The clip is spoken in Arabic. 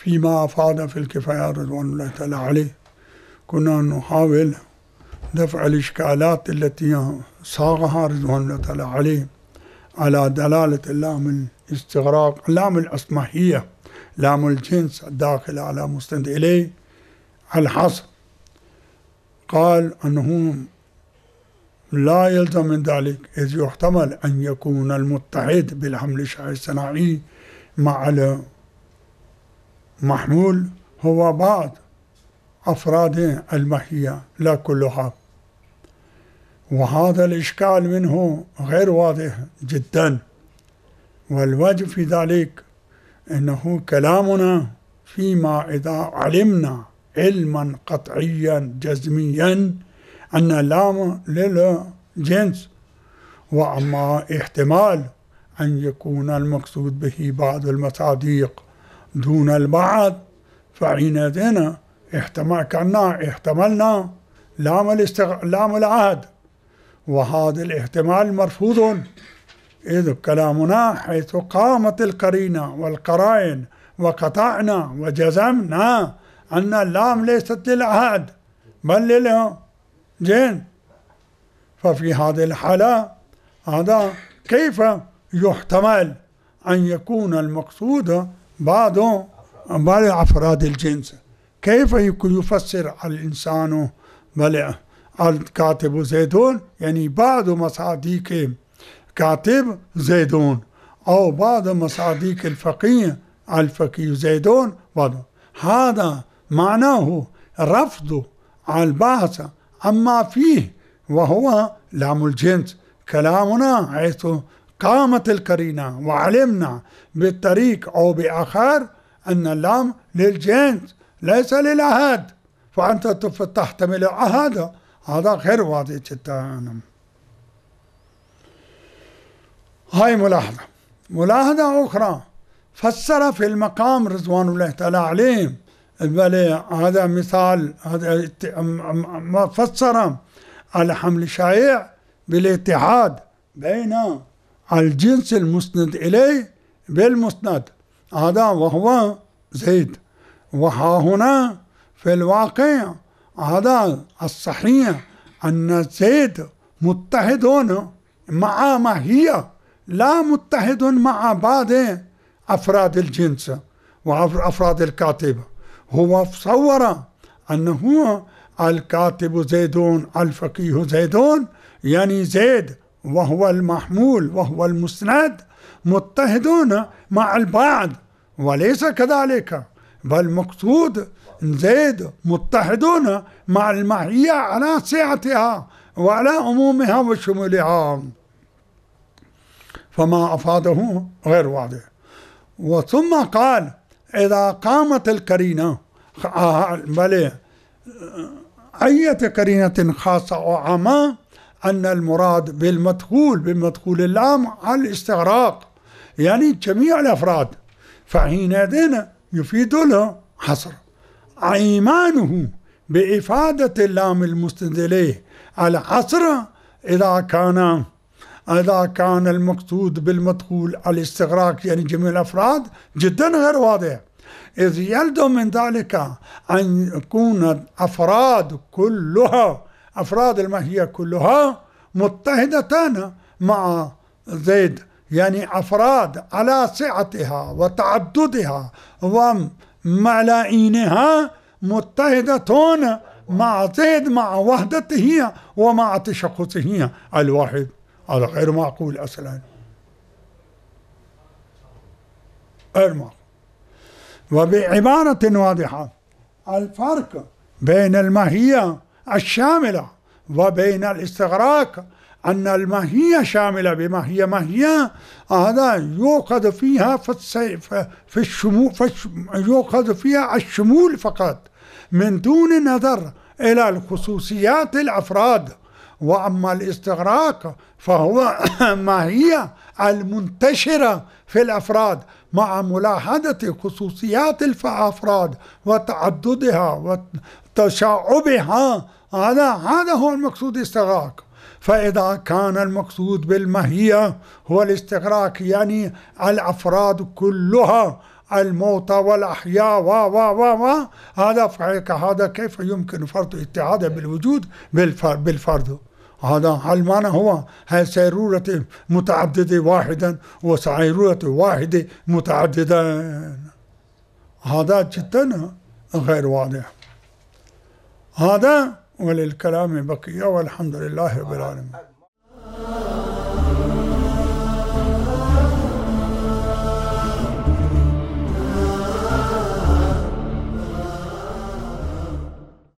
فيما أفاد في الكفاية رضوان الله تعالى عليه كنا نحاول دفع الإشكالات التي صاغها رضوان الله تعالى عليه على دلالة اللام الاستغراق، لام الأصمحية، لام الجنس الداخل على مستند إليه الحصر. قال أنه لا يلزم من ذلك، إذ يحتمل أن يكون المتحد بالحمل الشرعي الصناعي مع المحمول هو بعض أفراد الماهية لا كلها، وهذا الإشكال منه غير واضح جدا. والوجه في ذلك أنه كلامنا فيما إذا علمنا علما قطعيا جزميا أن اللام للجنس، وأما احتمال أن يكون المقصود به بعض المصادق دون البعض، فحينئذ احتملنا لام العهد، وهذا الاحتمال مرفوض، إذ كلامنا حيث قامت القرينة والقرائن وقطعنا وجزمنا أن اللام ليست للعهد بل للجنس، ففي هذه الحالة هذا كيف يحتمل أن يكون المقصود بعض أفراد الجنس؟ كيف يفسر الإنسان بل الكاتب زيدون يعني بعض مصادق كاتب زيدون، أو بعض مصادق الفقيه زيدون بعض. هذا معناه رفض البحث عما فيه وهو لام الجنس. كلامنا حيث قامت القرينة وعلمنا بالطريق أو بآخر أن اللام للجنس ليس للعهد، فأنت تحتمل العهد، هذا غير واضح جدا. هاي ملاحظة أخرى، فسر في المقام رضوان الله تعالى عليه، هذا مثال، هذا فسر الحمل الشائع بالاتحاد بين الجنس المسند إليه بالمسند، هذا وهو زيد. وها هنا في الواقع هذا الصحيح أن زيد متحدون مع ماهية، لا متحد مع بعض أفراد الجنس وأفراد الكاتب. هو صور أنه الكاتب زيدون الفقيه زيدون، يعني زيد وهو المحمول وهو المسند متحدون مع البعض، وليس كذلك، بل مقصود زيد متحدون مع الماهية على سعتها وعلى عمومها وشمولها، فما أفاده غير واضح. وثم قال إذا قامت القرينة، بل أي قرينة خاصة أو عامة، أن المراد بمدخول اللام على الاستغراق، يعني جميع الأفراد، فحينئذ يفيد له حصر. إيمانه بإفادة اللام المسند إليه على حصر إذا كان المقصود بالمدخول على الاستغراق يعني جميع الأفراد جدا غير واضح، إذ يلزم من ذلك أن يكون أفراد الماهية كلها متحدة مع زيد، يعني أفراد على سعتها وتعددها وملايينها متحدة مع زيد مع وحدته ومع تشخصه الواحد. هذا غير معقول أصلا، غير معقول. وبعبارة واضحة، الفرق بين الماهية الشاملة وبين الاستغراق أن الماهية شاملة بماهية هذا يؤخذ فيها يؤخذ فيها الشمول فقط من دون نظر إلى الخصوصيات الأفراد، وأما الاستغراق فهو ماهية المنتشرة في الأفراد مع ملاحظة خصوصيات الأفراد وتعددها وتشعبها، هذا هو المقصود الاستغراق. فإذا كان المقصود بالماهية هو الاستغراق يعني الأفراد كلها الموتى والأحياء و هذا هذا كيف يمكن فرض اتحاده بالوجود بالفرد؟ هذا المعنى هو هي سيرورة متعددة واحدا وسيرورة واحدة متعددة. هذا جدا غير واضح. هذا وللكلام بقية والحمد لله رب العالمين.